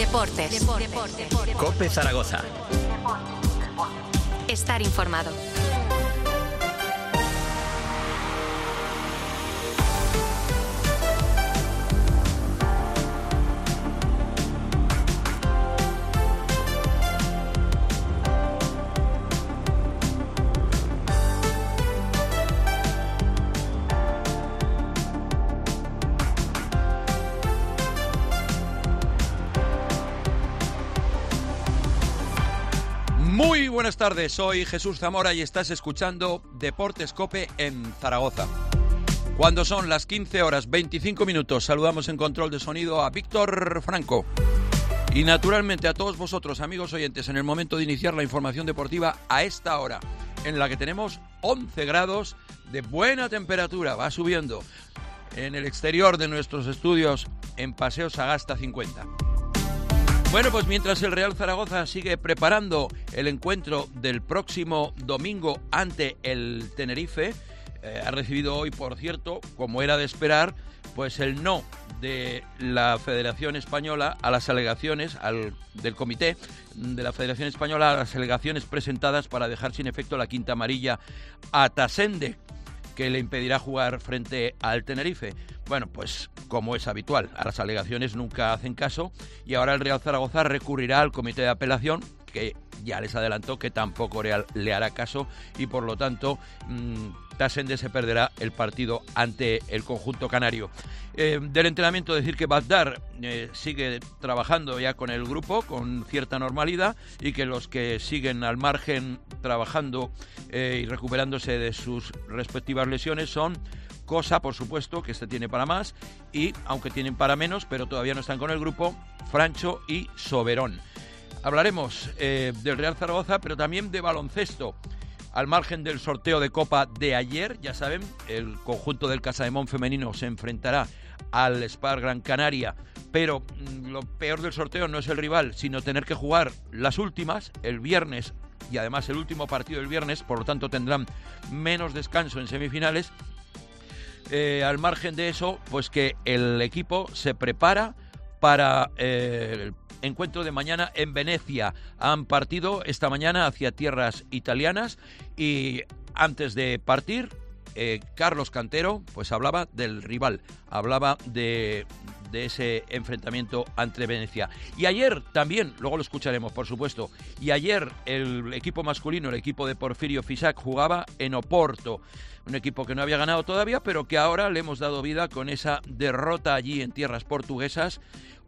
Deportes. COPE Zaragoza. Estar informado. Muy buenas tardes, soy Jesús Zamora y estás escuchando Deportes COPE en Zaragoza. Cuando son las 15 horas 25 minutos, saludamos en control de sonido a Víctor Franco. Y naturalmente a todos vosotros, amigos oyentes, en el momento de iniciar la información deportiva a esta hora, en la que tenemos 11 grados de buena temperatura, va subiendo en el exterior de nuestros estudios en Paseo Sagasta 50. Bueno, pues mientras el Real Zaragoza sigue preparando el encuentro del próximo domingo ante el Tenerife, ha recibido hoy, por cierto, como era de esperar, pues el no de la Federación Española a las alegaciones, del comité de la Federación Española a las alegaciones presentadas para dejar sin efecto la quinta amarilla a Tasende, que le impedirá jugar frente al Tenerife. Bueno, pues como es habitual, a las alegaciones nunca hacen caso y ahora el Real Zaragoza recurrirá al comité de apelación, que ya les adelantó que tampoco le hará caso y por lo tanto Tasende se perderá el partido ante el conjunto canario. Del entrenamiento decir que Bagdad sigue trabajando ya con el grupo con cierta normalidad y que los que siguen al margen trabajando y recuperándose de sus respectivas lesiones son Cosa, por supuesto, que tiene para más, y aunque tienen para menos, pero todavía no están con el grupo, Francho y Soberón. Hablaremos del Real Zaragoza, pero también de baloncesto. Al margen del sorteo de Copa de ayer, ya saben, el conjunto del Casademont femenino se enfrentará al Spar Gran Canaria, pero lo peor del sorteo no es el rival, sino tener que jugar las últimas el viernes y además el último partido el viernes, por lo tanto tendrán menos descanso en semifinales. Al margen de eso, pues que el equipo se prepara para el encuentro de mañana en Venecia. Han partido esta mañana hacia tierras italianas y antes de partir, Carlos Cantero pues hablaba del rival, hablaba de ese enfrentamiento ante Venecia. Y ayer también, luego lo escucharemos por supuesto, y ayer el equipo masculino, el equipo de Porfirio Fisac, jugaba en Oporto, un equipo que no había ganado todavía, pero que ahora le hemos dado vida con esa derrota allí en tierras portuguesas,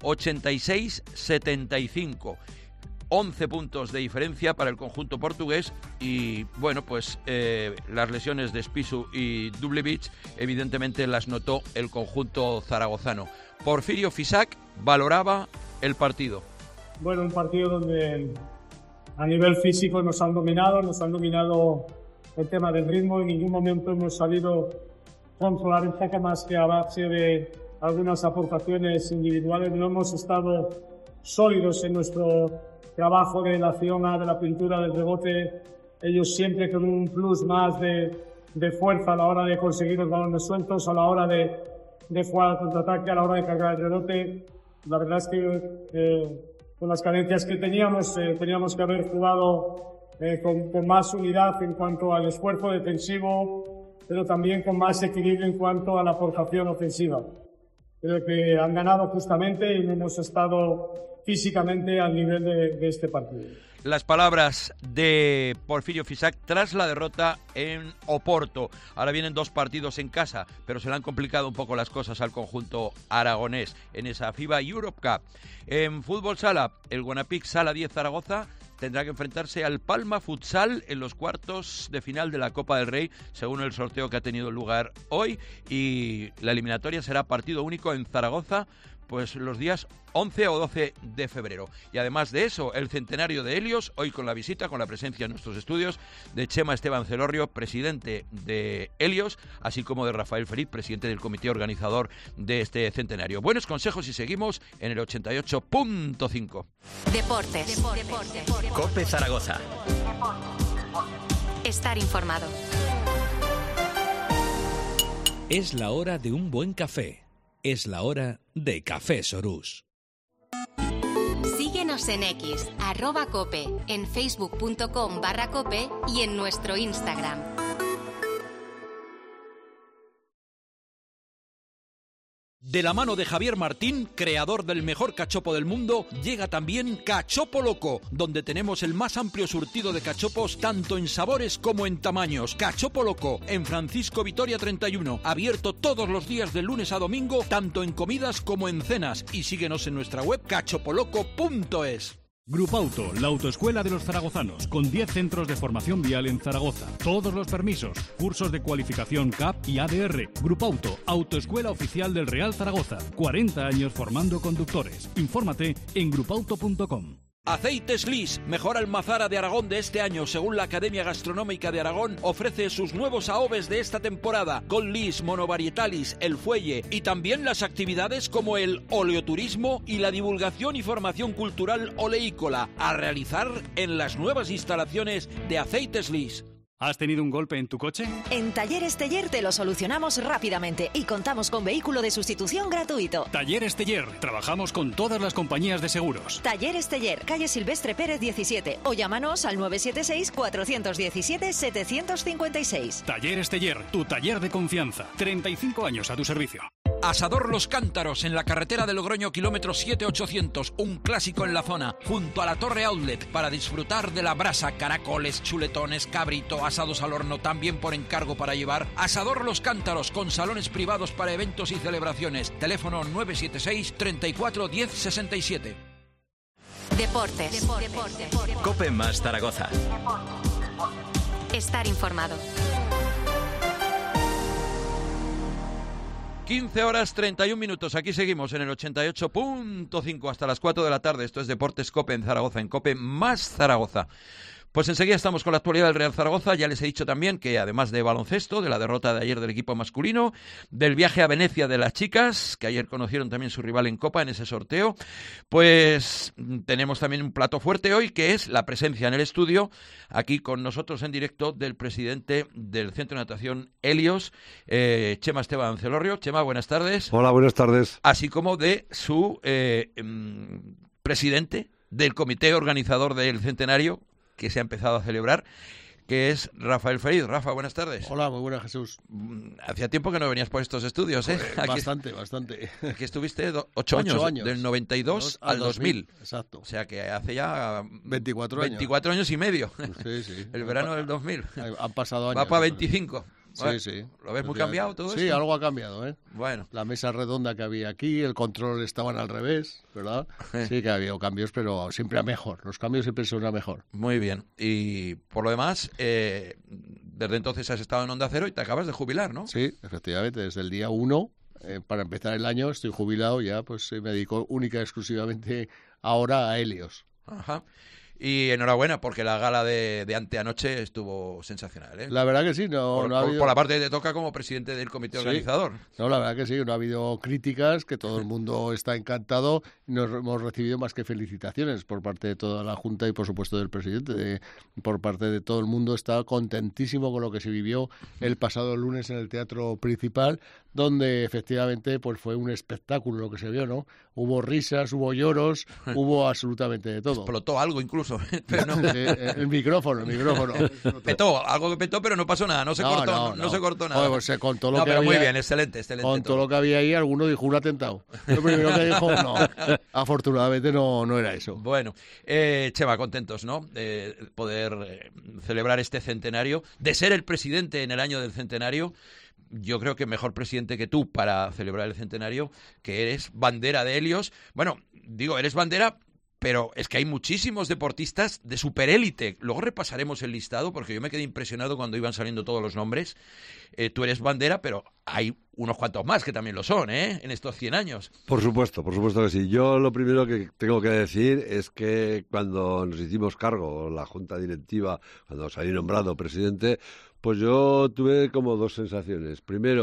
86-75. 11 puntos de diferencia para el conjunto portugués y, bueno, pues las lesiones de Spisu y Dubljevic evidentemente las notó el conjunto zaragozano. Porfirio Fisac valoraba el partido. Bueno, un partido donde a nivel físico nos han dominado el tema del ritmo. En ningún momento hemos sabido controlar el ataque más que a base de algunas aportaciones individuales. No hemos estado sólidos en nuestro trabajo de la acción A, de la pintura, del rebote. Ellos siempre con un plus más de fuerza a la hora de conseguir los balones sueltos, a la hora de jugar al contraataque, a la hora de cargar el rebote. La verdad es que con las carencias que teníamos que haber jugado con más unidad en cuanto al esfuerzo defensivo, pero también con más equilibrio en cuanto a la aportación ofensiva. Creo que han ganado justamente y no hemos estado físicamente al nivel de este partido. Las palabras de Porfirio Fisac tras la derrota en Oporto. Ahora vienen 2 partidos en casa, pero se le han complicado un poco las cosas al conjunto aragonés en esa FIBA Europe Cup. En fútbol sala, el Guanapic Sala 10 Zaragoza tendrá que enfrentarse al Palma Futsal en los cuartos de final de la Copa del Rey, según el sorteo que ha tenido lugar hoy, y la eliminatoria será partido único en Zaragoza, pues los días 11 o 12 de febrero. Y además de eso, el centenario de Helios, hoy con la visita, con la presencia en nuestros estudios de Chema Esteban Celorrio, presidente de Helios, así como de Rafael Feliz, presidente del comité organizador de este centenario. Buenos consejos y seguimos en el 88.5. Deportes. COPE Zaragoza. Estar informado. Es la hora de un buen café. Es la hora de Café Sorús. Síguenos en X, @cope, en facebook.com/cope y en nuestro Instagram. De la mano de Javier Martín, creador del mejor cachopo del mundo, llega también Cachopo Loco, donde tenemos el más amplio surtido de cachopos tanto en sabores como en tamaños. Cachopo Loco, en Francisco Vitoria 31, abierto todos los días de lunes a domingo, tanto en comidas como en cenas. Y síguenos en nuestra web cachopoloco.es. Grupauto, la autoescuela de los zaragozanos, con 10 centros de formación vial en Zaragoza. Todos los permisos, cursos de cualificación CAP y ADR. Grupauto, autoescuela oficial del Real Zaragoza. 40 años formando conductores. Infórmate en grupauto.com. Aceites Lis, mejor almazara de Aragón de este año, según la Academia Gastronómica de Aragón, ofrece sus nuevos AOVEs de esta temporada, con Lis, Monovarietalis, El Fuelle y también las actividades como el oleoturismo y la divulgación y formación cultural oleícola, a realizar en las nuevas instalaciones de Aceites Lis. ¿Has tenido un golpe en tu coche? En Talleres Teller te lo solucionamos rápidamente y contamos con vehículo de sustitución gratuito. Talleres Teller. Trabajamos con todas las compañías de seguros. Talleres Teller, calle Silvestre Pérez 17 o llámanos al 976-417-756. Talleres Teller, tu taller de confianza. 35 años a tu servicio. Asador Los Cántaros, en la carretera de Logroño, kilómetro 7800, un clásico en la zona, junto a la Torre Outlet, para disfrutar de la brasa, caracoles, chuletones, cabrito, asados al horno, también por encargo para llevar. Asador Los Cántaros, con salones privados para eventos y celebraciones. Teléfono 976 34 10 67. Deportes. Cope más Zaragoza. Estar informado. 15 horas 31 minutos. Aquí seguimos en el 88.5 hasta las 4 de la tarde. Esto es Deportes Cope en Zaragoza, en Cope más Zaragoza. Pues enseguida estamos con la actualidad del Real Zaragoza. Ya les he dicho también que además de baloncesto, de la derrota de ayer del equipo masculino, del viaje a Venecia de las chicas, que ayer conocieron también su rival en Copa en ese sorteo, pues tenemos también un plato fuerte hoy, que es la presencia en el estudio, aquí con nosotros en directo, del presidente del Centro de Natación Helios, Chema Esteban Celorrio. Chema, buenas tardes. Hola, buenas tardes. Así como de su presidente del comité organizador del centenario, que se ha empezado a celebrar, que es Rafael Feriz. Rafa, buenas tardes. Hola, muy buenas, Jesús. Hacía tiempo que no venías por estos estudios, ¿eh? Bastante. Aquí estuviste 8 años, del 92 al 2000. Exacto. O sea que hace ya 24 años y medio. Sí. El verano del 2000. Han pasado años. Va para 25. Bueno, sí. ¿Lo ves muy cambiado todo esto? Sí, algo ha cambiado, ¿eh? Bueno. La mesa redonda que había aquí, el control estaban al revés, ¿verdad? Sí que ha habido cambios, pero siempre a mejor. Los cambios siempre son a mejor. Muy bien. Y por lo demás, desde entonces has estado en Onda Cero y te acabas de jubilar, ¿no? Sí, efectivamente. Desde el día 1, para empezar el año, estoy jubilado ya, pues me dedico única y exclusivamente ahora a Helios. Ajá. Y enhorabuena, porque la gala de anteanoche estuvo sensacional, ¿eh? La verdad que sí, no ha habido... Por la parte que te toca como presidente del comité organizador. No, la verdad que sí, no ha habido críticas, que todo el mundo está encantado. Nos hemos recibido más que felicitaciones por parte de toda la Junta y, por supuesto, del presidente. Por parte de todo el mundo está contentísimo con lo que se vivió el pasado lunes en el Teatro Principal, donde efectivamente pues fue un espectáculo lo que se vio, ¿no? Hubo risas, hubo lloros, hubo absolutamente de todo. Explotó algo incluso, pero no. El micrófono. Petó, algo que petó, pero no pasó nada, no se cortó nada. Pues se contó lo que pero había. Muy bien, excelente. Con todo lo que había ahí, alguno dijo un atentado. Lo primero que dijo, no. Afortunadamente no era eso. Bueno, Chema, contentos, ¿no? De poder celebrar este centenario, de ser el presidente en el año del centenario. Yo creo que mejor presidente que tú para celebrar el centenario, que eres bandera de Helios. Bueno, digo, eres bandera, pero es que hay muchísimos deportistas de superélite. Luego repasaremos el listado, porque yo me quedé impresionado cuando iban saliendo todos los nombres. Tú eres bandera, pero hay unos cuantos más que también lo son, en estos 100 años. Por supuesto que sí. Yo lo primero que tengo que decir es que cuando nos hicimos cargo, la Junta Directiva, cuando salí nombrado presidente, pues yo tuve como dos sensaciones. Primero,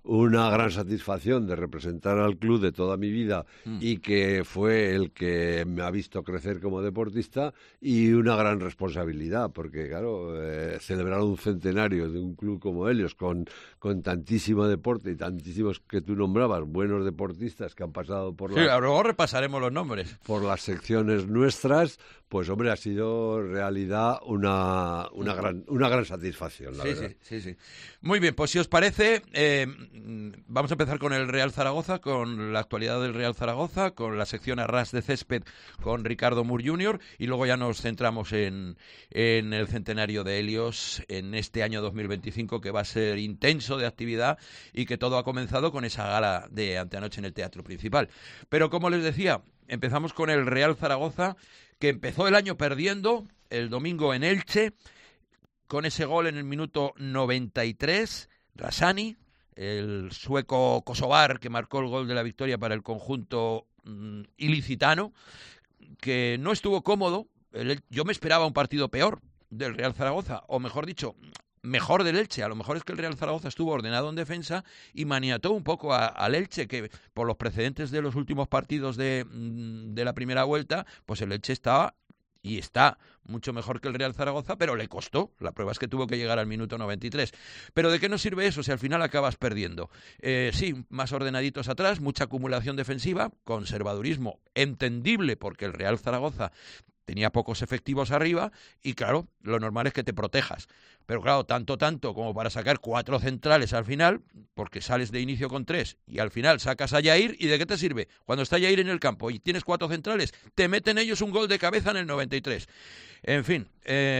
una gran satisfacción de representar al club de toda mi vida y que fue el que me ha visto crecer como deportista, y una gran responsabilidad, porque claro, celebrar un centenario de un club como Helios con tantísimo deporte y tantísimos que tú nombrabas, buenos deportistas que han pasado por luego repasaremos los nombres. Por las secciones nuestras, pues hombre, ha sido realidad una gran satisfacción, la verdad. Sí. Muy bien, pues si os parece, vamos a empezar con el Real Zaragoza, con la actualidad del Real Zaragoza, con la sección a ras de césped con Ricardo Mur Jr. y luego ya nos centramos en el centenario de Helios en este año 2025, que va a ser intenso de actividad y que todo ha comenzado con esa gala de anteanoche en el Teatro Principal. Pero como les decía, empezamos con el Real Zaragoza, que empezó el año perdiendo el domingo en Elche, con ese gol en el minuto 93, Rassani, el sueco kosovar que marcó el gol de la victoria para el conjunto ilicitano, que no estuvo cómodo. Yo me esperaba un partido peor del Real Zaragoza, o mejor dicho, mejor del Elche. A lo mejor es que el Real Zaragoza estuvo ordenado en defensa y maniató un poco al Elche, que por los precedentes de los últimos partidos de la primera vuelta, pues el Elche estaba y está mucho mejor que el Real Zaragoza, pero le costó. La prueba es que tuvo que llegar al minuto 93. Pero ¿de qué nos sirve eso si al final acabas perdiendo? Sí, más ordenaditos atrás, mucha acumulación defensiva, conservadurismo entendible porque el Real Zaragoza tenía pocos efectivos arriba y claro, lo normal es que te protejas. Pero claro, tanto como para sacar 4 centrales al final, porque sales de inicio con 3 y al final sacas a Yair, ¿y de qué te sirve? Cuando está Yair en el campo y tienes 4 centrales, te meten ellos un gol de cabeza en el 93. En fin,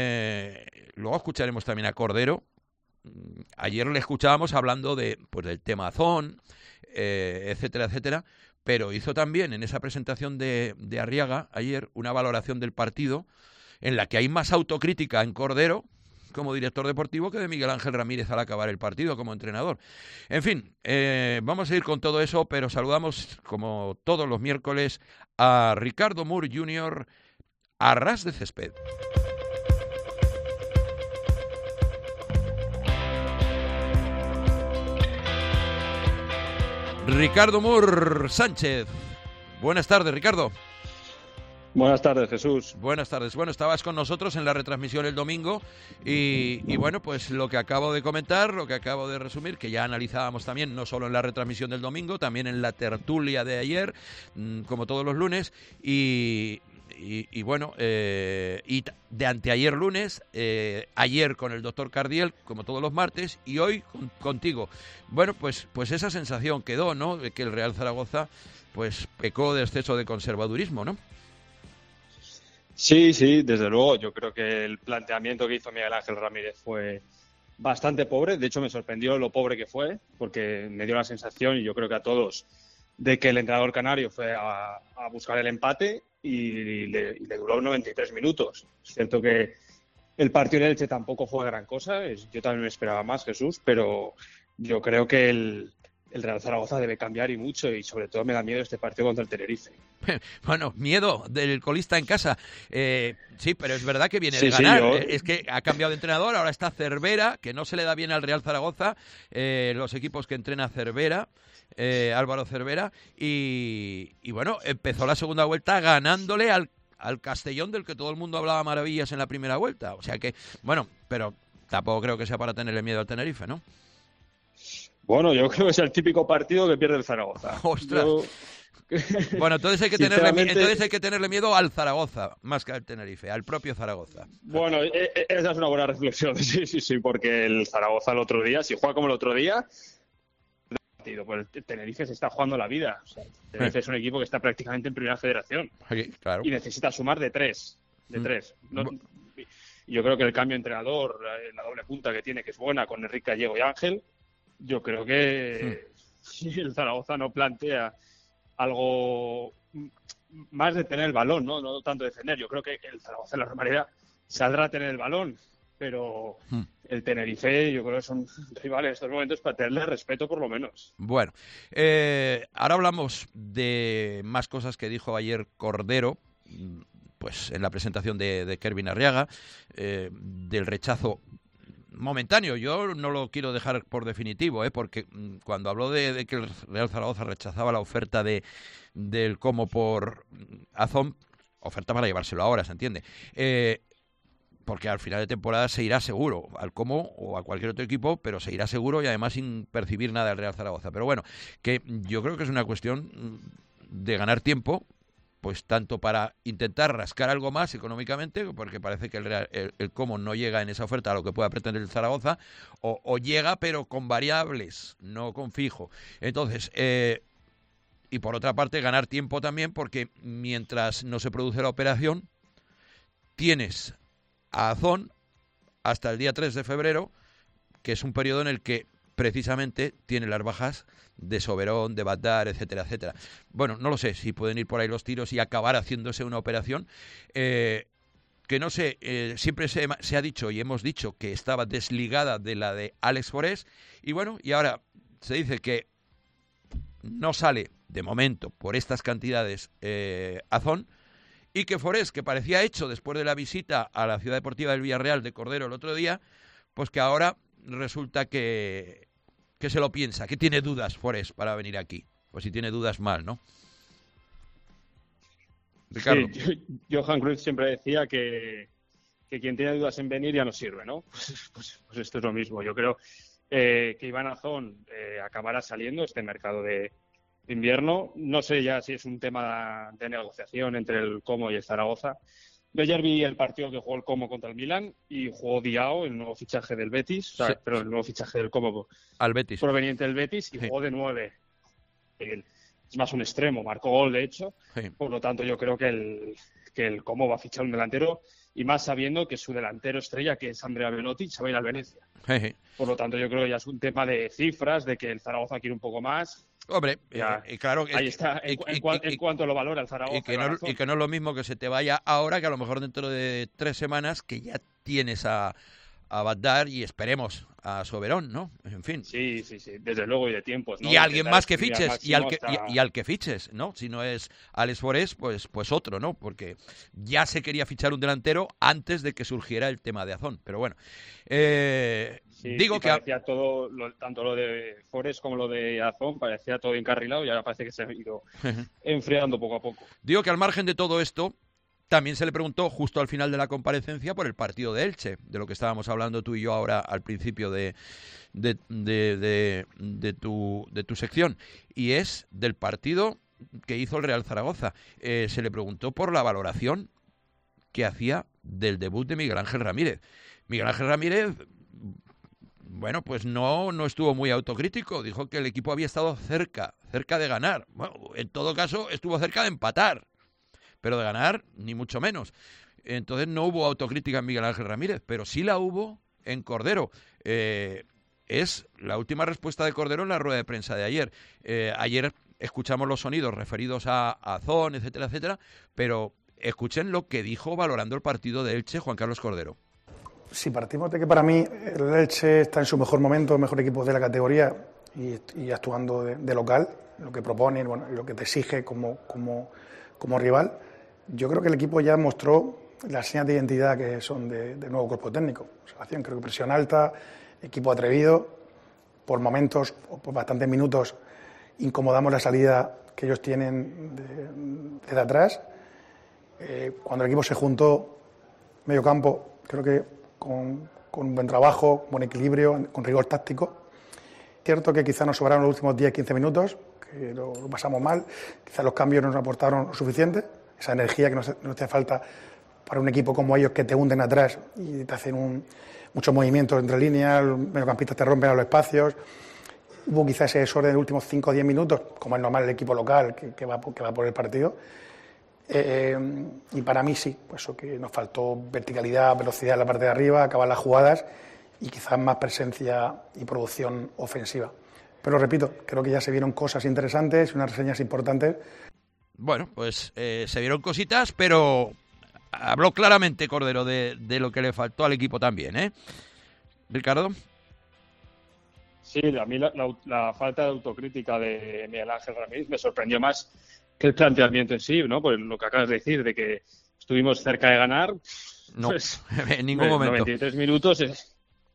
luego escucharemos también a Cordero. Ayer le escuchábamos hablando del tema Azón, etcétera, etcétera. Pero hizo también en esa presentación de Arriaga ayer una valoración del partido en la que hay más autocrítica en Cordero como director deportivo que de Miguel Ángel Ramírez al acabar el partido como entrenador. En fin, vamos a ir con todo eso, pero saludamos como todos los miércoles a Ricardo Mur Jr. a ras de césped. Ricardo Mur Sánchez. Buenas tardes, Ricardo. Buenas tardes, Jesús. Buenas tardes. Bueno, estabas con nosotros en la retransmisión el domingo y bueno, pues lo que acabo de comentar, lo que acabo de resumir, que ya analizábamos también, no solo en la retransmisión del domingo, también en la tertulia de ayer, como todos los lunes, y bueno, y de anteayer lunes, ayer con el doctor Cardiel, como todos los martes, y hoy contigo. Bueno, pues esa sensación quedó, ¿no?, de que el Real Zaragoza pues pecó de exceso de conservadurismo, ¿no? Sí, desde luego. Yo creo que el planteamiento que hizo Miguel Ángel Ramírez fue bastante pobre. De hecho, me sorprendió lo pobre que fue, porque me dio la sensación, y yo creo que a todos, de que el entrenador canario fue a buscar el empate y le duró 93 minutos. Es cierto que el partido en Elche tampoco fue gran cosa. Yo también me esperaba más, Jesús, pero yo creo que el Real Zaragoza debe cambiar y mucho, y sobre todo me da miedo este partido contra el Tenerife. Bueno, miedo del colista en casa. Sí, pero es verdad que viene de ganar. Es que ha cambiado de entrenador, ahora está Cervera, que no se le da bien al Real Zaragoza, los equipos que entrena Cervera, Álvaro Cervera, y bueno, empezó la segunda vuelta ganándole al Castellón, del que todo el mundo hablaba maravillas en la primera vuelta. O sea que, bueno, pero tampoco creo que sea para tenerle miedo al Tenerife, ¿no? Bueno, yo creo que es el típico partido que pierde el Zaragoza. ¡Ostras! Bueno, entonces hay que tenerle miedo al Zaragoza, más que al Tenerife, al propio Zaragoza. Bueno, esa es una buena reflexión, sí, porque el Zaragoza el otro día, si juega como el otro día, pues el Tenerife se está jugando la vida. O sea, el Tenerife es un equipo que está prácticamente en primera federación. Sí, claro. Y necesita sumar de tres. Yo creo que el cambio de entrenador, la doble punta que tiene, que es buena, con Enrique Gallego y Ángel, yo creo que si el Zaragoza no plantea algo más de tener el balón, no tanto defender. Yo creo que el Zaragoza en la normalidad saldrá a tener el balón, pero el Tenerife yo creo que son rivales en estos momentos para tenerle respeto por lo menos. Bueno, ahora hablamos de más cosas que dijo ayer Cordero, pues en la presentación de Kervin Arriaga, del rechazo momentáneo. Yo no lo quiero dejar por definitivo, porque cuando habló de que el Real Zaragoza rechazaba la oferta del Como por Azón, oferta para llevárselo ahora, ¿se entiende? Porque al final de temporada se irá seguro al Como o a cualquier otro equipo, pero se irá seguro y además sin percibir nada del Real Zaragoza. Pero bueno, que yo creo que es una cuestión de ganar tiempo, pues tanto para intentar rascar algo más económicamente, porque parece que el Como no llega en esa oferta a lo que pueda pretender el Zaragoza, o llega pero con variables, no con fijo. Entonces, y por otra parte ganar tiempo también, porque mientras no se produce la operación, tienes a Azón hasta el día 3 de febrero, que es un periodo en el que precisamente tiene las bajas de Soberón, de Badar, etcétera, etcétera. Bueno, no lo sé si pueden ir por ahí los tiros y acabar haciéndose una operación que no sé, siempre se ha dicho y hemos dicho que estaba desligada de la de Alex Forés, y bueno, y ahora se dice que no sale de momento por estas cantidades Azón, y que Forés, que parecía hecho después de la visita a la Ciudad Deportiva del Villarreal de Cordero el otro día, pues que ahora resulta que se lo piensa, que tiene dudas Forés para venir aquí. Pues si tiene dudas, mal, ¿no? Ricardo. Sí, Johan Cruyff siempre decía que quien tiene dudas en venir ya no sirve, ¿no? Pues esto es lo mismo. Yo creo que Iván Azón acabará saliendo este mercado de invierno. No sé ya si es un tema de negociación entre el Como y el Zaragoza. Yo ayer vi el partido que jugó el Como contra el Milan y jugó Diao, el nuevo fichaje del Betis, Sí. pero el nuevo fichaje del Como Al Betis. proveniente del Betis, y Sí. jugó de 9. Es más un extremo, marcó gol de hecho. Sí. Por lo tanto, yo creo que el Como va a fichar un delantero, y más sabiendo que su delantero estrella, que es Andrea Belotti, se va a ir al Venecia. Por lo tanto, yo creo que ya es un tema de cifras, de que el Zaragoza quiere un poco más. Hombre, Ya, claro. ahí está, en cuanto lo valora el Zaragoza. Y que no es lo mismo que se te vaya ahora que a lo mejor dentro de 3 semanas, que ya tienes a Badar y esperemos a Soberón, ¿no? En fin. Sí, desde luego, y de tiempos, ¿no? Y alguien más que Intentar fiches, y máximo al que fiches, ¿no? Si no es Alex Forés, pues otro, ¿no? Porque ya se quería fichar un delantero antes de que surgiera el tema de Azón. Pero bueno, digo que... parecía todo, tanto lo de Forés como lo de Azón, parecía todo encarrilado, y ahora parece que se ha ido enfriando poco a poco. Digo que al margen de todo esto, también se le preguntó justo al final de la comparecencia por el partido de Elche, de lo que estábamos hablando tú y yo ahora al principio de tu sección, y es del partido que hizo el Real Zaragoza. Se le preguntó por la valoración que hacía del debut de Miguel Ángel Ramírez. Miguel Ángel Ramírez, bueno, pues no estuvo muy autocrítico, dijo que el equipo había estado cerca de ganar. Bueno, en todo caso estuvo cerca de empatar, pero de ganar ni mucho menos. Entonces no hubo autocrítica en Miguel Ángel Ramírez, pero sí la hubo en Cordero. Es la última respuesta de Cordero en la rueda de prensa de ayer. Ayer escuchamos los sonidos referidos a Azón, etcétera, etcétera, pero escuchen lo que dijo valorando el partido de Elche Juan Carlos Cordero. Si partimos de que para mí el Elche está en su mejor momento, el mejor equipo de la categoría, y actuando de local, lo que propone, bueno, y lo que te exige como rival, yo creo que el equipo ya mostró las señas de identidad que son de nuevo cuerpo técnico. Observación, creo que presión alta, equipo atrevido, por momentos o por bastantes minutos incomodamos la salida que ellos tienen desde atrás. Cuando el equipo se juntó medio campo, creo que con un buen trabajo, buen equilibrio, con rigor táctico. Cierto que quizá nos sobraron los últimos 10-15 minutos, que lo pasamos mal, quizás los cambios no nos aportaron lo suficiente, esa energía que nos hace falta para un equipo como ellos, que te hunden atrás y te hacen muchos movimientos entre líneas, los mediocampistas te rompen a los espacios. Hubo quizás ese desorden en los últimos 5 o 10 minutos, como es normal el equipo local que va por el partido. Y para mí sí, pues eso, que nos faltó verticalidad, velocidad en la parte de arriba, acabar las jugadas y quizás más presencia y producción ofensiva. Pero repito, creo que ya se vieron cosas interesantes y unas reseñas importantes. Bueno, pues se vieron cositas, pero habló claramente Cordero de lo que le faltó al equipo también, ¿eh? Ricardo. Sí, a mí la falta de autocrítica de Miguel Ángel Ramírez me sorprendió más que el planteamiento en sí, ¿no? Por lo que acabas de decir, de que estuvimos cerca de ganar. No, pues, en ningún momento. 93 minutos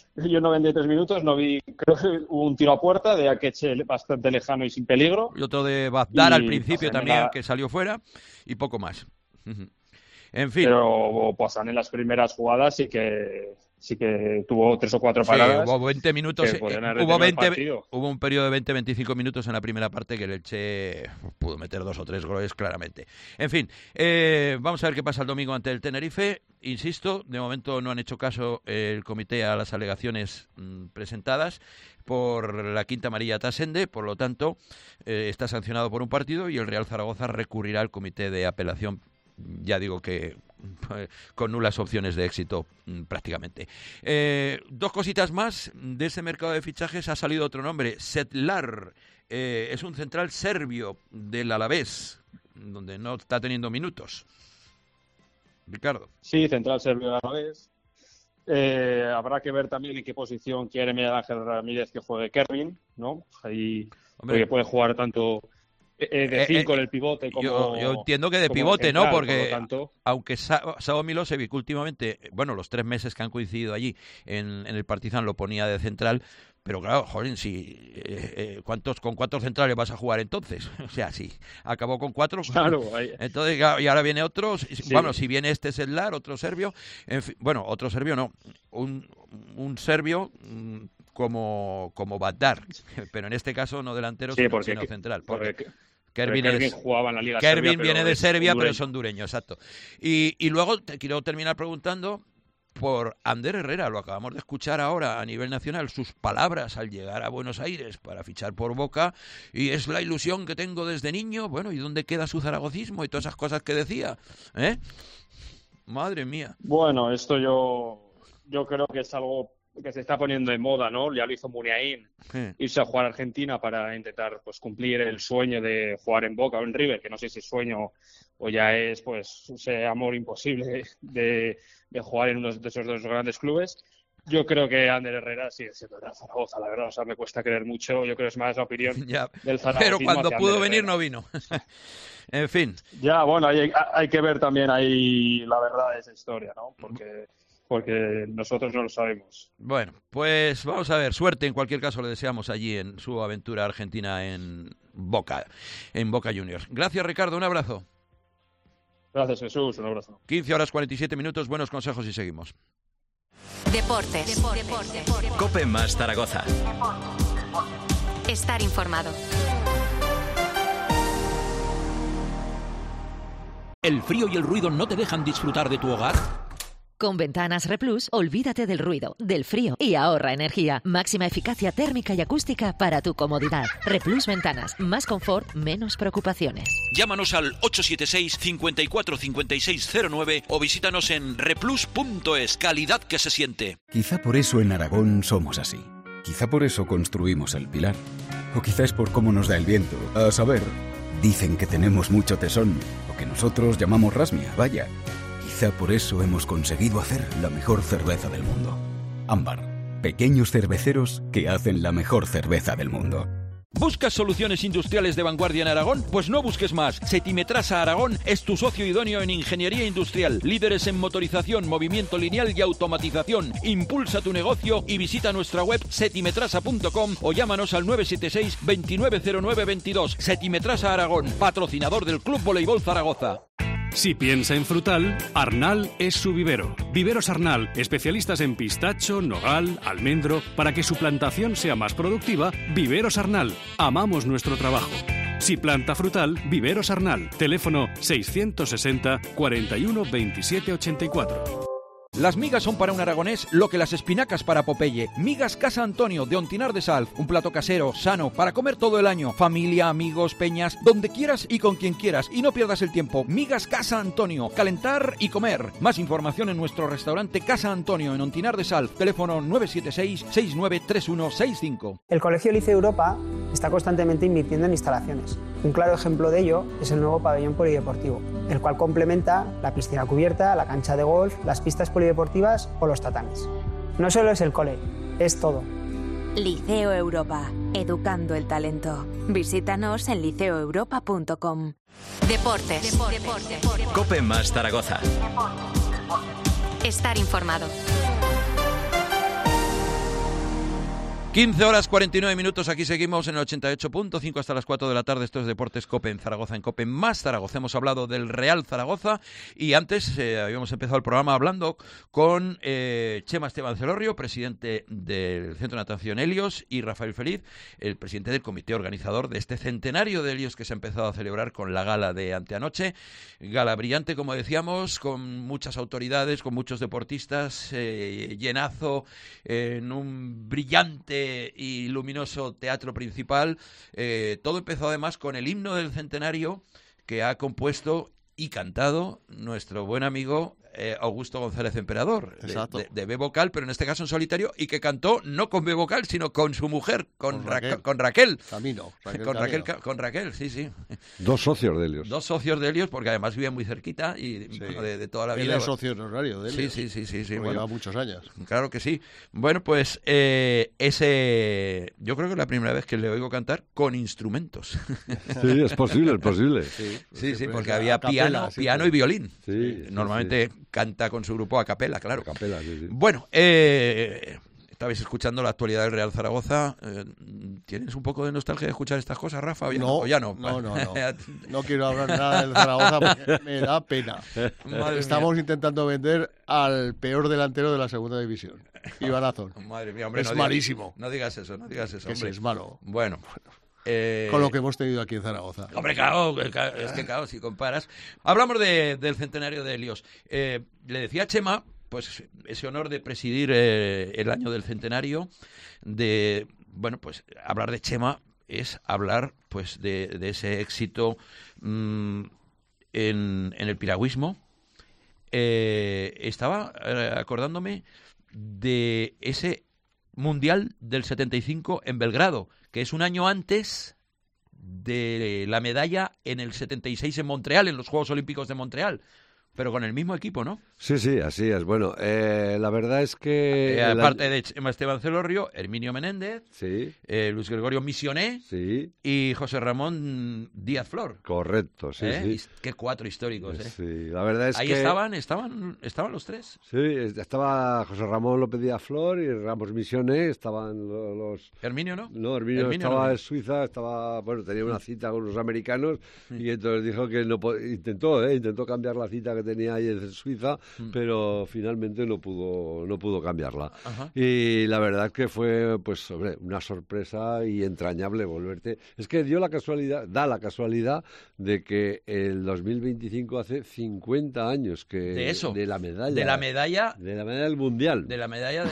Yo en 93 minutos no vi, creo que hubo un tiro a puerta de Akeche bastante lejano y sin peligro. Y otro de Bagdad al principio también, que salió fuera, y poco más. En fin. Pero Poisson en las primeras jugadas sí que tuvo 3 o 4 paradas. Hubo 20 minutos. Hubo un periodo de 20-25 minutos en la primera parte que el Elche pudo meter 2 o 3 goles claramente. En fin, vamos a ver qué pasa el domingo ante el Tenerife. Insisto, de momento no han hecho caso el comité a las alegaciones presentadas por la quinta amarilla Tasende, por lo tanto está sancionado por un partido y el Real Zaragoza recurrirá al comité de apelación. Ya digo que con nulas opciones de éxito prácticamente. 2 cositas más. De ese mercado de fichajes ha salido otro nombre, Sedlar. Es un central serbio del Alavés, donde no está teniendo minutos. Ricardo. Sí, central serbio del Alavés. Habrá que ver también en qué posición quiere Miguel Ángel Ramírez que juegue Kervin, ¿no? Ahí, porque puede jugar tanto de 5 en el pivote como... Yo entiendo que de pivote, central, ¿no? Porque por tanto... aunque Savo Milosevic últimamente, bueno, los 3 meses que han coincidido allí en el Partizan lo ponía de central, pero claro, joder, ¿con cuántos centrales vas a jugar entonces? O sea, sí, acabó con 4. Claro. Entonces, y ahora viene otro, sí. Bueno, si viene este Sedlar, otro serbio, en fin, bueno, otro serbio no, un serbio como Bagdad, pero en este caso no delantero, sino central. Porque Kervin jugaba en la Liga Kervin Serbia, viene de Serbia, pero es hondureño, exacto. Y luego te quiero terminar preguntando por Ander Herrera, lo acabamos de escuchar ahora a nivel nacional, sus palabras al llegar a Buenos Aires para fichar por Boca, y es la ilusión que tengo desde niño. Bueno, ¿y dónde queda su zaragocismo y todas esas cosas que decía? Madre mía. Bueno, esto yo creo que es algo que se está poniendo de moda, ¿no? Ya lo hizo Muniain, irse a jugar a Argentina para intentar pues cumplir el sueño de jugar en Boca o en River, que no sé si es sueño o ya es pues ese amor imposible de jugar en uno de esos 2 grandes clubes. Yo creo que Ander Herrera sigue siendo de Zaragoza, la verdad, o sea, me cuesta creer mucho. Yo creo que es más la opinión del Zaragoza. Pero cuando pudo venir no vino. En fin. Ya, bueno, hay que ver también ahí la verdad de esa historia, ¿no? Porque nosotros no lo sabemos. Bueno, pues vamos a ver, suerte en cualquier caso le deseamos allí en su aventura argentina en Boca Juniors. Gracias, Ricardo, un abrazo. Gracias, Jesús, un abrazo. 15:47, buenos consejos y seguimos. Deportes. COPE más Zaragoza. Estar informado. ¿El frío y el ruido no te dejan disfrutar de tu hogar? Con Ventanas Replus, olvídate del ruido, del frío y ahorra energía. Máxima eficacia térmica y acústica para tu comodidad. Replus Ventanas, más confort, menos preocupaciones. Llámanos al 876 54 5609 o visítanos en replus.es. Calidad que se siente. Quizá por eso en Aragón somos así. Quizá por eso construimos el Pilar. O quizá es por cómo nos da el viento. A saber, dicen que tenemos mucho tesón, lo que nosotros llamamos rasmia, vaya. Quizá por eso hemos conseguido hacer la mejor cerveza del mundo. Ámbar, pequeños cerveceros que hacen la mejor cerveza del mundo. ¿Buscas soluciones industriales de vanguardia en Aragón? Pues no busques más. Setimetrasa Aragón es tu socio idóneo en ingeniería industrial. Líderes en motorización, movimiento lineal y automatización. Impulsa tu negocio y visita nuestra web setimetrasa.com o llámanos al 976 290922. Setimetrasa Aragón, patrocinador del Club Voleibol Zaragoza. Si piensa en frutal, Arnal es su vivero. Viveros Arnal, especialistas en pistacho, nogal, almendro. Para que su plantación sea más productiva, Viveros Arnal. Amamos nuestro trabajo. Si planta frutal, Viveros Arnal. Teléfono 660 41 27 84. Las migas son para un aragonés lo que las espinacas para Popeye. Migas Casa Antonio de Ontinar de Salv. Un plato casero, sano, para comer todo el año. Familia, amigos, peñas, donde quieras y con quien quieras. Y no pierdas el tiempo. Migas Casa Antonio. Calentar y comer. Más información en nuestro restaurante Casa Antonio en Ontinar de Salv. Teléfono 976 693165. El Colegio Liceo Europa está constantemente invirtiendo en instalaciones. Un claro ejemplo de ello es el nuevo pabellón polideportivo, el cual complementa la piscina cubierta, la cancha de golf, las pistas polideportivas o los tatamis. No solo es el cole, es todo. Liceo Europa, educando el talento. Visítanos en liceoeuropa.com. Deportes. COPE más Zaragoza. Estar informado. 15 horas 49 minutos, aquí seguimos en el 88.5 hasta las 4 de la tarde. Esto es Deportes COPE en Zaragoza, en COPE más Zaragoza. Hemos hablado del Real Zaragoza y antes habíamos empezado el programa hablando con Chema Esteban Celorrio, presidente del Centro de Natación Helios, y Rafael Feliz, el presidente del comité organizador de este centenario de Helios que se ha empezado a celebrar con la gala de anteanoche. Gala brillante, como decíamos, con muchas autoridades, con muchos deportistas, llenazo en un brillante y luminoso teatro principal. Todo empezó además con el himno del centenario que ha compuesto y cantado nuestro buen amigo Augusto González Emperador, de B vocal, pero en este caso en solitario, y que cantó no con B vocal, sino con su mujer, con Raquel. Con Raquel, sí. Dos socios de Helios. Dos socios de Helios, porque además vivían muy cerquita y bueno, de toda la vida. Él es socio honorario de Helios. Sí. Bueno, lleva muchos años. Claro que sí. Bueno, pues yo creo que es la primera vez que le oigo cantar con instrumentos. Sí, es posible. Sí, porque había piano y violín. Sí, normalmente canta con su grupo a capela, claro. A capela, sí. Bueno, estabais escuchando la actualidad del Real Zaragoza. ¿Tienes un poco de nostalgia de escuchar estas cosas, Rafa? ¿O ya no? No. No quiero hablar nada del Zaragoza porque me da pena. Estamos intentando vender al peor delantero de la segunda división, Iván Azón. Madre mía, hombre, es malísimo. No digas eso, que hombre. Sí, es malo. Bueno. Con lo que hemos tenido aquí en Zaragoza. Hombre, claro, si comparas. Hablamos del centenario de Helios. Le decía a Chema, pues ese honor de presidir el año del centenario, pues hablar de Chema es hablar pues de ese éxito en el piragüismo. Estaba acordándome de ese Mundial del 75 en Belgrado, que es un año antes de la medalla en el 76 en Montreal, en los Juegos Olímpicos de Montreal. Pero con el mismo equipo, ¿no? Sí, así es. Bueno, la verdad es que... aparte de Chema Esteban Celorrio, Herminio Menéndez, sí. Luis Gregorio Misioné, sí. Y José Ramón Díaz Flor. Correcto, sí. Qué cuatro históricos, Sí, la verdad es ahí que... estaban los tres. Sí, estaba José Ramón López Díaz Flor y Ramos Misioné, estaban los... ¿Herminio no? No, Herminio estaba en Suiza, tenía una cita con los americanos y entonces dijo que intentó cambiar la cita que tenía ahí en Suiza, pero finalmente no pudo cambiarla. Ajá. Y la verdad es que fue una sorpresa y entrañable volverte. Es que da la casualidad de que el 2025 hace 50 años que de la medalla del Mundial. De la medalla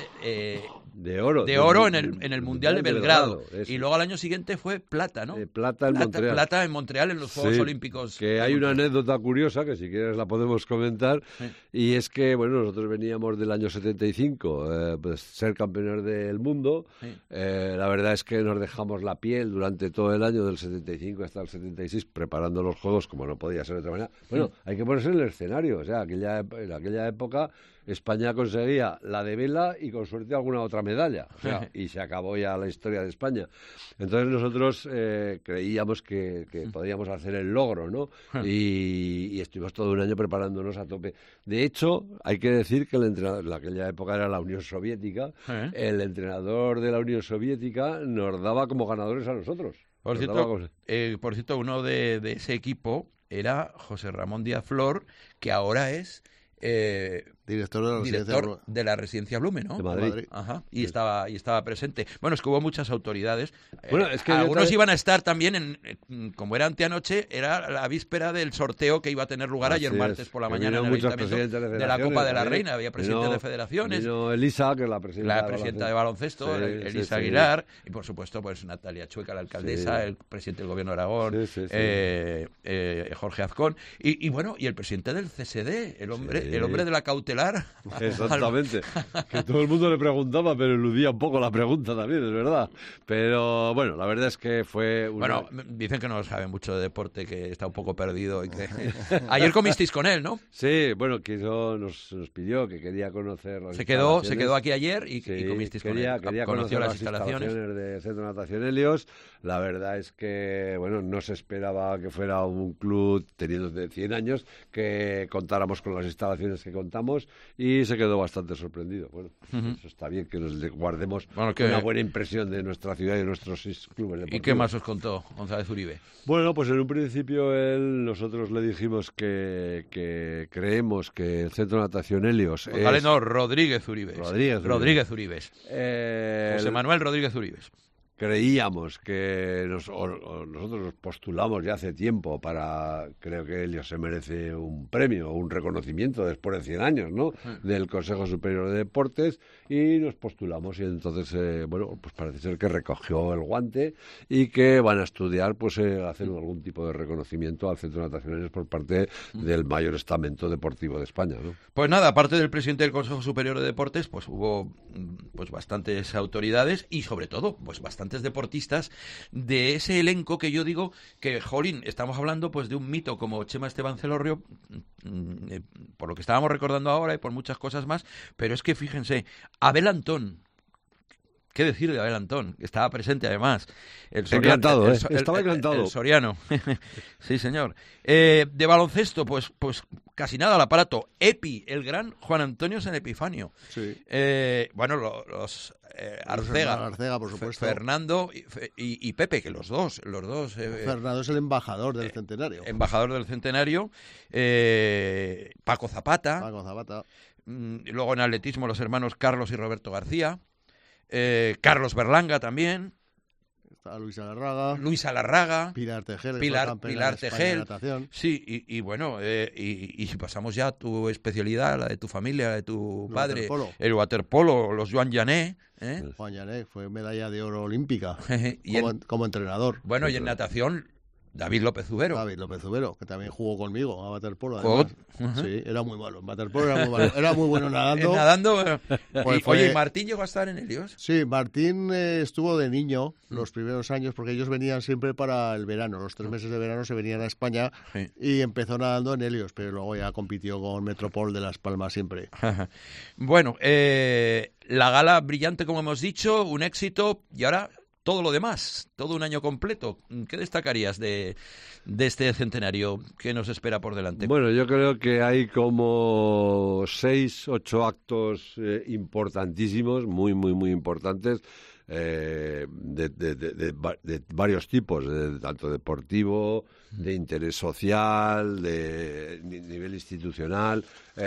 de oro. De oro en el Mundial de Belgrado. Y luego al año siguiente fue plata, ¿no? Plata en Montreal en los Juegos Olímpicos. Que hay una anécdota curiosa que si quieres la podemos comentar, y es que nosotros veníamos del año 75, ser campeones del mundo. La verdad es que nos dejamos la piel durante todo el año del 75 hasta el 76 preparando los juegos como no podía ser de otra manera. Bueno, hay que ponerse en el escenario, o sea, en aquella época España conseguía la de vela y con suerte alguna otra medalla, o sea, y se acabó ya la historia de España. Entonces nosotros creíamos que podíamos hacer el logro, ¿no? Y estuvimos todo un año preparándonos a tope. De hecho, hay que decir que el entrenador, en aquella época era la Unión Soviética, el entrenador de la Unión Soviética nos daba como ganadores a nosotros. Por cierto, uno de ese equipo era José Ramón Díaz Flor, que ahora es... director de la Residencia Blume, ¿no? De Madrid. Ajá. Y estaba presente. Bueno, es que hubo muchas autoridades. Es que algunos iban a estar también como era anteanoche, era la víspera del sorteo que iba a tener lugar ayer martes por la mañana en el Ayuntamiento de la Copa de la Reina. Había presidentes de federaciones. Elisa, que es la presidenta de baloncesto, Elisa Aguilar, y por supuesto pues Natalia Chueca, la alcaldesa, el presidente del Gobierno de Aragón, Jorge Azcón, y el presidente del CSD, el hombre de la cautelar. Exactamente. Que todo el mundo le preguntaba, pero eludía un poco la pregunta también, es verdad. Pero bueno, la verdad es que fue... dicen que no sabe mucho de deporte, que está un poco perdido. Y que... Ayer comisteis con él, ¿no? Sí, que eso nos pidió, que quería conocer las se quedó aquí ayer y comisteis con él. Quería conocer las instalaciones de Centro de Natación Helios. La verdad es que, no se esperaba que fuera un club, teniendo de 100 años, que contáramos con las instalaciones generaciones que contamos, y se quedó bastante sorprendido. Bueno, eso está bien, que nos guardemos una buena impresión de nuestra ciudad y de nuestros 6 clubes deportivos. ¿Y qué más os contó González Uribe? Bueno, pues en un principio nosotros le dijimos que creemos que el Centro de Natación Helios Rodríguez Uribe. Rodríguez Uribes. José Manuel Rodríguez Uribes. Creíamos que nosotros nos postulamos ya hace tiempo creo que Helios se merece un premio, un reconocimiento después de 100 años, ¿no? Del Consejo Superior de Deportes, y nos postulamos, y entonces, pues parece ser que recogió el guante y que van a estudiar, pues, hacer algún tipo de reconocimiento al Centro de Natación Helios por parte del mayor estamento deportivo de España, ¿no? Pues nada, aparte del presidente del Consejo Superior de Deportes, pues hubo pues bastantes autoridades y sobre todo, pues bastantes deportistas de ese elenco que yo digo que, jolín, estamos hablando pues de un mito como Chema Esteban Celorrio, por lo que estábamos recordando ahora y por muchas cosas más, pero es que fíjense, Abel Antón, ¿qué decir de Abel Antón? Estaba presente además. Encantado, estaba encantado. El soriano. Sí, señor. De baloncesto, pues casi nada al aparato. El gran Juan Antonio San Epifanio. Sí. Bueno, los Arcega, por supuesto. Fernando y Pepe, que los dos. Fernando es el embajador del centenario. Embajador del centenario. Paco Zapata. Luego en atletismo los hermanos Carlos y Roberto García. Carlos Berlanga también. Está Luis Alarraga. Pilar Tejel. Pilar Tejel. Sí, y bueno, y pasamos ya a tu especialidad, la de tu familia, la de tu padre. El waterpolo, los Joan Llané. Juan Llané fue medalla de oro olímpica como entrenador. Bueno, y en natación, David López Ubero, que también jugó conmigo a waterpolo. Sí, era muy malo. En waterpolo era muy malo. Era muy bueno nadando. Oye, ¿y Martín llegó a estar en Helios? Sí, Martín estuvo de niño los primeros años, porque ellos venían siempre para el verano. Los 3 meses de verano se venían a España y empezó nadando en Helios, pero luego ya compitió con Metropol de Las Palmas siempre. Bueno, la gala brillante, como hemos dicho, un éxito, y ahora todo lo demás, todo un año completo. ¿Qué destacarías de este centenario que nos espera por delante? Bueno, yo creo que hay como 6, 8 actos importantísimos, muy, muy, muy importantes, de varios tipos, tanto deportivo, de interés social, de nivel institucional.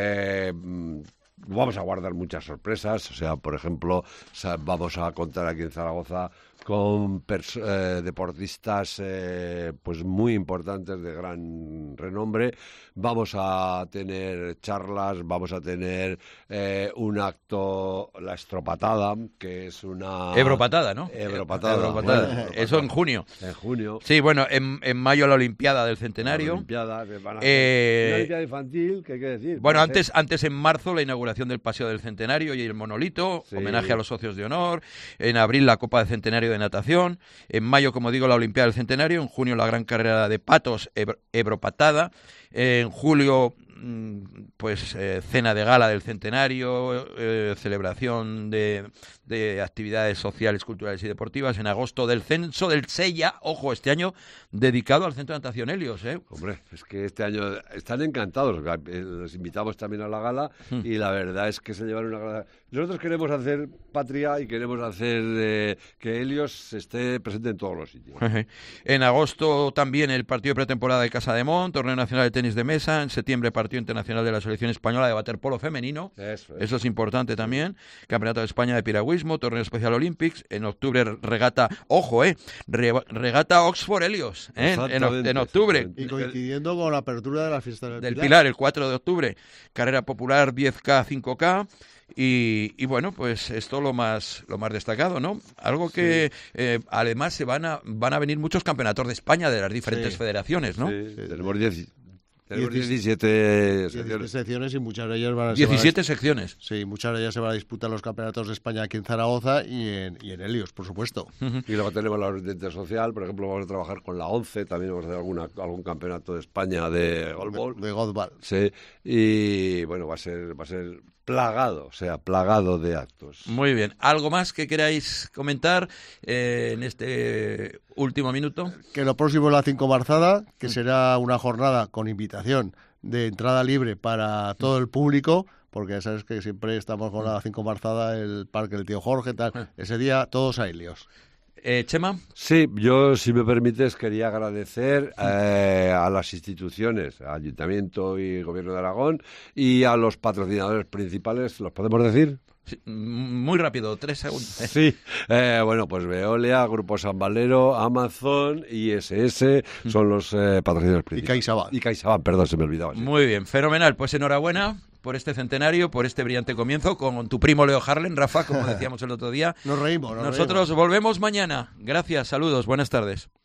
Vamos a guardar muchas sorpresas, o sea, por ejemplo, vamos a contar aquí en Zaragoza con deportistas pues muy importantes, de gran renombre. Vamos a tener charlas, vamos a tener un acto, la estropatada, que es una... Ebropatada, ¿no? Ebropatada. Bueno, eso en junio. En junio. Sí, bueno, en mayo la Olimpiada del Centenario. La Olimpiada, van a hacer una Olimpiada infantil, ¿qué hay que decir? Bueno, antes en marzo la inauguración del Paseo del Centenario y el monolito, homenaje a los socios de honor. En abril la Copa de Centenario de natación. En mayo, como digo, la Olimpiada del Centenario. En junio la gran carrera de patos, Ebropatada. En julio, pues cena de gala del centenario, celebración de actividades sociales, culturales y deportivas. En agosto, del censo del Sella, ojo, este año dedicado al Centro de Natación Helios. Hombre, es que este año están encantados. Los invitamos también a la gala y la verdad es que se llevaron una gala. Nosotros queremos hacer patria y queremos hacer que Helios esté presente en todos los sitios. En agosto también el partido de pretemporada de Casa de Mont, torneo nacional de tenis de mesa. En septiembre partido internacional de la selección española de waterpolo femenino. Eso es importante también. Campeonato de España de piragüismo, torneo especial Olympics. En octubre regata, ojo, regata Oxford Helios, en octubre. Y coincidiendo con la apertura de la fiesta del Pilar, el 4 de octubre. Carrera popular 10K, 5K. Y bueno, pues esto lo más destacado, ¿no? Algo que además van a venir muchos campeonatos de España de las diferentes federaciones, ¿no? Sí, tenemos 17 secciones y muchas de ellas van a 17 secciones. Sí, muchas de ellas se van a disputar los campeonatos de España aquí en Zaragoza y en Helios, por supuesto. Y luego tenemos la vertiente social, por ejemplo, vamos a trabajar con la 11, también vamos a hacer algún campeonato de España de golbol. De golbol. Sí, y bueno, va a ser plagado de actos. Muy bien. ¿Algo más que queráis comentar en este último minuto? Que lo próximo es la 5 Marzada, que será una jornada con invitación de entrada libre para todo el público, porque ya sabes que siempre estamos con la 5 Marzada, el Parque del Tío Jorge, tal. Ese día todos a Helios. Chema. Sí, yo, si me permites, quería agradecer a las instituciones, Ayuntamiento y Gobierno de Aragón, y a los patrocinadores principales, ¿los podemos decir? Sí, muy rápido, 3 segundos. Sí, bueno, pues Veolia, Grupo San Valero, Amazon, ISS, son los patrocinadores principales. Y CaixaBank, perdón, se me olvidaba. Sí. Muy bien, fenomenal. Pues enhorabuena por este centenario, por este brillante comienzo con tu primo Leo Harlen, Rafa, como decíamos el otro día. Nos reímos. Nosotros volvemos mañana. Gracias, saludos, buenas tardes.